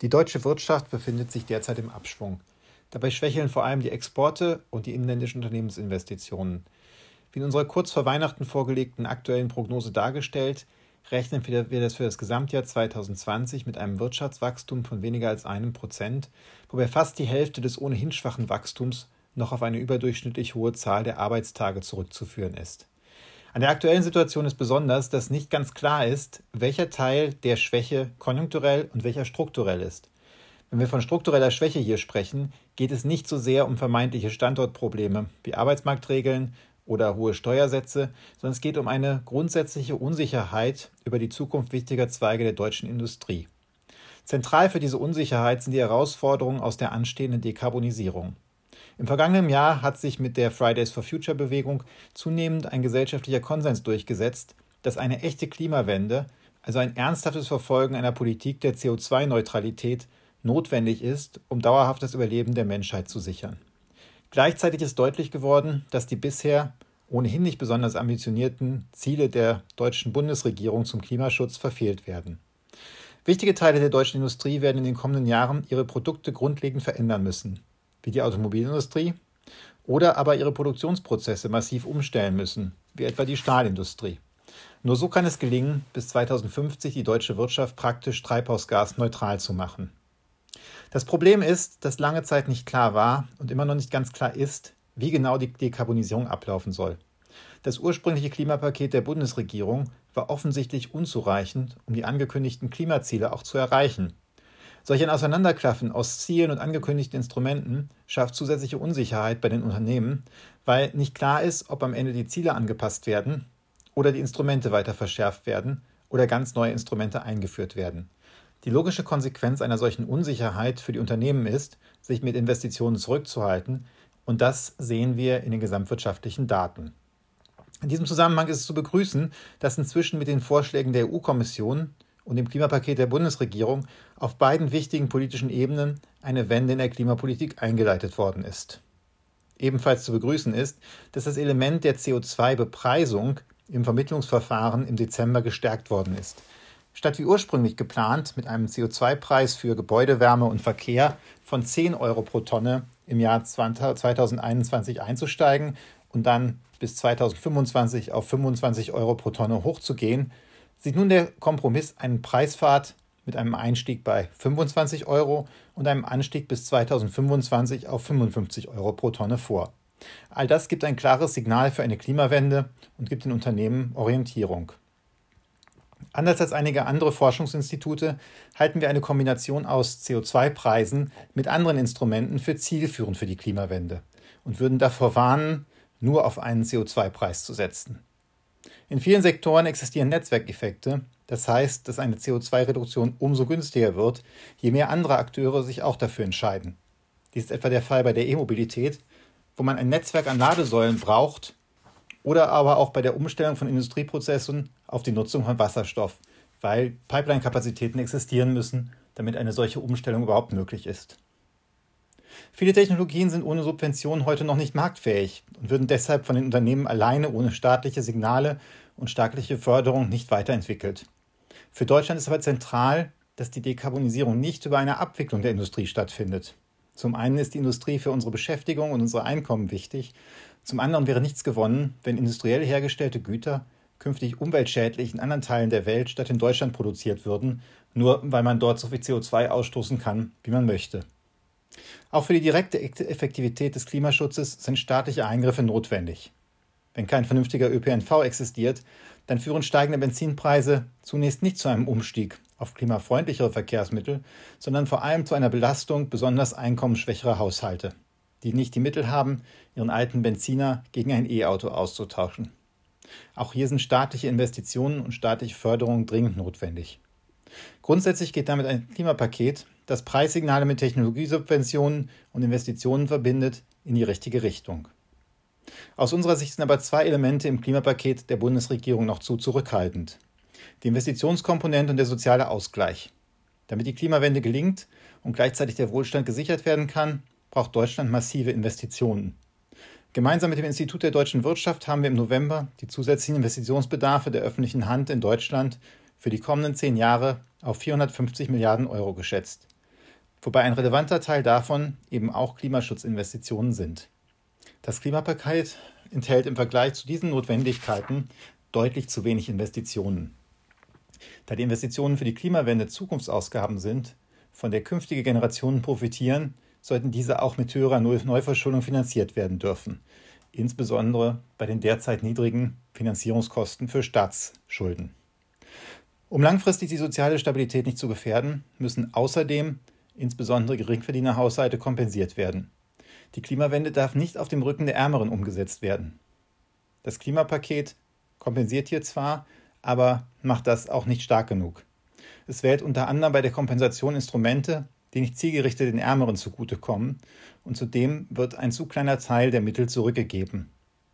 Die deutsche Wirtschaft befindet sich derzeit im Abschwung. Dabei schwächeln vor allem die Exporte und die inländischen Unternehmensinvestitionen. Wie in unserer kurz vor Weihnachten vorgelegten aktuellen Prognose dargestellt, rechnen wir für das Gesamtjahr 2020 mit einem Wirtschaftswachstum von weniger als 1%, wobei fast die Hälfte des ohnehin schwachen Wachstums noch auf eine überdurchschnittlich hohe Zahl der Arbeitstage zurückzuführen ist. An der aktuellen Situation ist besonders, dass nicht ganz klar ist, welcher Teil der Schwäche konjunkturell und welcher strukturell ist. Wenn wir von struktureller Schwäche hier sprechen, geht es nicht so sehr um vermeintliche Standortprobleme wie Arbeitsmarktregeln oder hohe Steuersätze, sondern es geht um eine grundsätzliche Unsicherheit über die Zukunft wichtiger Zweige der deutschen Industrie. Zentral für diese Unsicherheit sind die Herausforderungen aus der anstehenden Dekarbonisierung. Im vergangenen Jahr hat sich mit der Fridays for Future Bewegung zunehmend ein gesellschaftlicher Konsens durchgesetzt, dass eine echte Klimawende, also ein ernsthaftes Verfolgen einer Politik der CO2-Neutralität, notwendig ist, um dauerhaft das Überleben der Menschheit zu sichern. Gleichzeitig ist deutlich geworden, dass die bisher ohnehin nicht besonders ambitionierten Ziele der deutschen Bundesregierung zum Klimaschutz verfehlt werden. Wichtige Teile der deutschen Industrie werden in den kommenden Jahren ihre Produkte grundlegend verändern müssen, wie die Automobilindustrie, oder aber ihre Produktionsprozesse massiv umstellen müssen, wie etwa die Stahlindustrie. Nur so kann es gelingen, bis 2050 die deutsche Wirtschaft praktisch treibhausgasneutral zu machen. Das Problem ist, dass lange Zeit nicht klar war und immer noch nicht ganz klar ist, wie genau die Dekarbonisierung ablaufen soll. Das ursprüngliche Klimapaket der Bundesregierung war offensichtlich unzureichend, um die angekündigten Klimaziele auch zu erreichen. Solch ein Auseinanderklaffen aus Zielen und angekündigten Instrumenten schafft zusätzliche Unsicherheit bei den Unternehmen, weil nicht klar ist, ob am Ende die Ziele angepasst werden oder die Instrumente weiter verschärft werden oder ganz neue Instrumente eingeführt werden. Die logische Konsequenz einer solchen Unsicherheit für die Unternehmen ist, sich mit Investitionen zurückzuhalten, und das sehen wir in den gesamtwirtschaftlichen Daten. In diesem Zusammenhang ist es zu begrüßen, dass inzwischen mit den Vorschlägen der EU-Kommission und dem Klimapaket der Bundesregierung auf beiden wichtigen politischen Ebenen eine Wende in der Klimapolitik eingeleitet worden ist. Ebenfalls zu begrüßen ist, dass das Element der CO2-Bepreisung im Vermittlungsverfahren im Dezember gestärkt worden ist. Statt wie ursprünglich geplant mit einem CO2-Preis für Gebäudewärme und Verkehr von 10 Euro pro Tonne im Jahr 2021 einzusteigen und dann bis 2025 auf 25 Euro pro Tonne hochzugehen, sieht nun der Kompromiss einen Preispfad mit einem Einstieg bei 25 Euro und einem Anstieg bis 2025 auf 55 Euro pro Tonne vor. All das gibt ein klares Signal für eine Klimawende und gibt den Unternehmen Orientierung. Anders als einige andere Forschungsinstitute halten wir eine Kombination aus CO2-Preisen mit anderen Instrumenten für zielführend für die Klimawende und würden davor warnen, nur auf einen CO2-Preis zu setzen. In vielen Sektoren existieren Netzwerkeffekte, das heißt, dass eine CO2-Reduktion umso günstiger wird, je mehr andere Akteure sich auch dafür entscheiden. Dies ist etwa der Fall bei der E-Mobilität, wo man ein Netzwerk an Ladesäulen braucht, oder aber auch bei der Umstellung von Industrieprozessen auf die Nutzung von Wasserstoff, weil Pipeline-Kapazitäten existieren müssen, damit eine solche Umstellung überhaupt möglich ist. Viele Technologien sind ohne Subventionen heute noch nicht marktfähig und würden deshalb von den Unternehmen alleine ohne staatliche Signale und staatliche Förderung nicht weiterentwickelt. Für Deutschland ist aber zentral, dass die Dekarbonisierung nicht über eine Abwicklung der Industrie stattfindet. Zum einen ist die Industrie für unsere Beschäftigung und unsere Einkommen wichtig. Zum anderen wäre nichts gewonnen, wenn industriell hergestellte Güter künftig umweltschädlich in anderen Teilen der Welt statt in Deutschland produziert würden, nur weil man dort so viel CO2 ausstoßen kann, wie man möchte. Auch für die direkte Effektivität des Klimaschutzes sind staatliche Eingriffe notwendig. Wenn kein vernünftiger ÖPNV existiert, dann führen steigende Benzinpreise zunächst nicht zu einem Umstieg auf klimafreundlichere Verkehrsmittel, sondern vor allem zu einer Belastung besonders einkommensschwächerer Haushalte, die nicht die Mittel haben, ihren alten Benziner gegen ein E-Auto auszutauschen. Auch hier sind staatliche Investitionen und staatliche Förderung dringend notwendig. Grundsätzlich geht damit ein Klimapaket, das Preissignale mit Technologiesubventionen und Investitionen verbindet, in die richtige Richtung. Aus unserer Sicht sind aber zwei Elemente im Klimapaket der Bundesregierung noch zu zurückhaltend: die Investitionskomponente und der soziale Ausgleich. Damit die Klimawende gelingt und gleichzeitig der Wohlstand gesichert werden kann, braucht Deutschland massive Investitionen. Gemeinsam mit dem Institut der deutschen Wirtschaft haben wir im November die zusätzlichen Investitionsbedarfe der öffentlichen Hand in Deutschland für die kommenden 10 Jahre auf 450 Milliarden Euro geschätzt. wobei ein relevanter Teil davon eben auch Klimaschutzinvestitionen sind. Das Klimapaket enthält im Vergleich zu diesen Notwendigkeiten deutlich zu wenig Investitionen. Da die Investitionen für die Klimawende Zukunftsausgaben sind, von der künftige Generationen profitieren, sollten diese auch mit höherer Neuverschuldung finanziert werden dürfen, insbesondere bei den derzeit niedrigen Finanzierungskosten für Staatsschulden. Um langfristig die soziale Stabilität nicht zu gefährden, müssen außerdem insbesondere Geringverdienerhaushalte kompensiert werden. Die Klimawende darf nicht auf dem Rücken der Ärmeren umgesetzt werden. Das Klimapaket kompensiert hier zwar, aber macht das auch nicht stark genug. Es wählt unter anderem bei der Kompensation Instrumente, die nicht zielgerichtet den Ärmeren zugutekommen, und zudem wird ein zu kleiner Teil der Mittel zurückgegeben.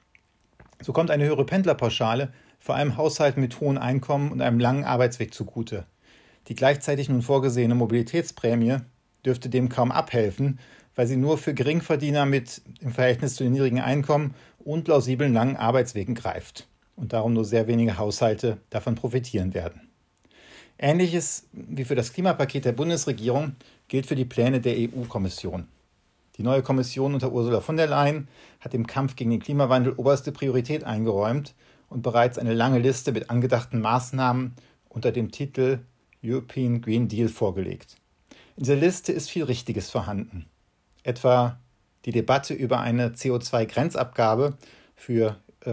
So kommt eine höhere Pendlerpauschale vor allem Haushalten mit hohen Einkommen und einem langen Arbeitsweg zugute. Die gleichzeitig nun vorgesehene Mobilitätsprämie dürfte dem kaum abhelfen, weil sie nur für Geringverdiener mit im Verhältnis zu den niedrigen Einkommen unplausiblen langen Arbeitswegen greift und darum nur sehr wenige Haushalte davon profitieren werden. Ähnliches wie für das Klimapaket der Bundesregierung gilt für die Pläne der EU-Kommission. Die neue Kommission unter Ursula von der Leyen hat dem Kampf gegen den Klimawandel oberste Priorität eingeräumt und bereits eine lange Liste mit angedachten Maßnahmen unter dem Titel European Green Deal vorgelegt. In dieser Liste ist viel Richtiges vorhanden. Etwa die Debatte über eine CO2-Grenzabgabe für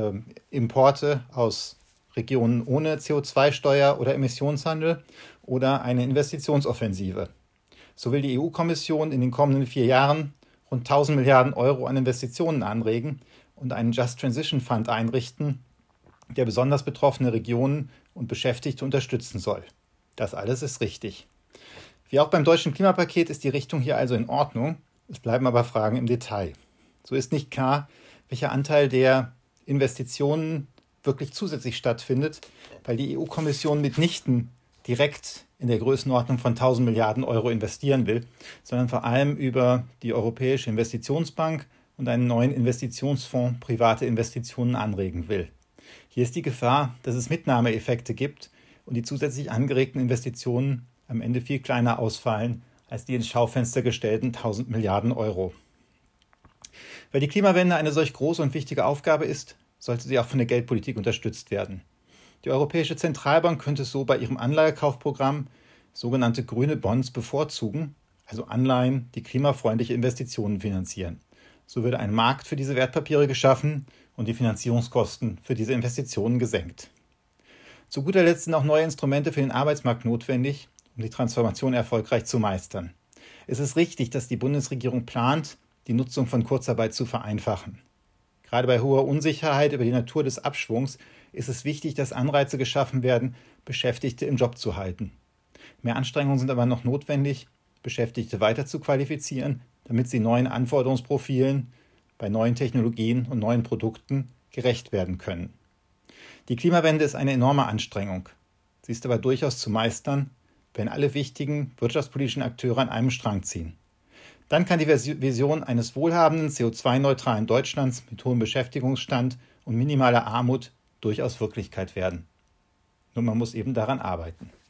Importe aus Regionen ohne CO2-Steuer oder Emissionshandel oder eine Investitionsoffensive. So will die EU-Kommission in den kommenden 4 Jahren rund 1.000 Milliarden Euro an Investitionen anregen und einen Just Transition Fund einrichten, der besonders betroffene Regionen und Beschäftigte unterstützen soll. Das alles ist richtig. Wie auch beim deutschen Klimapaket ist die Richtung hier also in Ordnung. Es bleiben aber Fragen im Detail. So ist nicht klar, welcher Anteil der Investitionen wirklich zusätzlich stattfindet, weil die EU-Kommission mitnichten direkt in der Größenordnung von 1.000 Milliarden Euro investieren will, sondern vor allem über die Europäische Investitionsbank und einen neuen Investitionsfonds private Investitionen anregen will. Hier ist die Gefahr, dass es Mitnahmeeffekte gibt und die zusätzlich angeregten Investitionen am Ende viel kleiner ausfallen als die ins Schaufenster gestellten 1.000 Milliarden Euro. Weil die Klimawende eine solch große und wichtige Aufgabe ist, sollte sie auch von der Geldpolitik unterstützt werden. Die Europäische Zentralbank könnte so bei ihrem Anleihekaufprogramm sogenannte grüne Bonds bevorzugen, also Anleihen, die klimafreundliche Investitionen finanzieren. So würde ein Markt für diese Wertpapiere geschaffen und die Finanzierungskosten für diese Investitionen gesenkt. Zu guter Letzt sind auch neue Instrumente für den Arbeitsmarkt notwendig, um die Transformation erfolgreich zu meistern. Es ist richtig, dass die Bundesregierung plant, die Nutzung von Kurzarbeit zu vereinfachen. Gerade bei hoher Unsicherheit über die Natur des Abschwungs ist es wichtig, dass Anreize geschaffen werden, Beschäftigte im Job zu halten. Mehr Anstrengungen sind aber noch notwendig, Beschäftigte weiter zu qualifizieren, damit sie neuen Anforderungsprofilen bei neuen Technologien und neuen Produkten gerecht werden können. Die Klimawende ist eine enorme Anstrengung. Sie ist aber durchaus zu meistern, wenn alle wichtigen wirtschaftspolitischen Akteure an einem Strang ziehen. Dann kann die Vision eines wohlhabenden, CO2-neutralen Deutschlands mit hohem Beschäftigungsstand und minimaler Armut durchaus Wirklichkeit werden. Nur man muss eben daran arbeiten.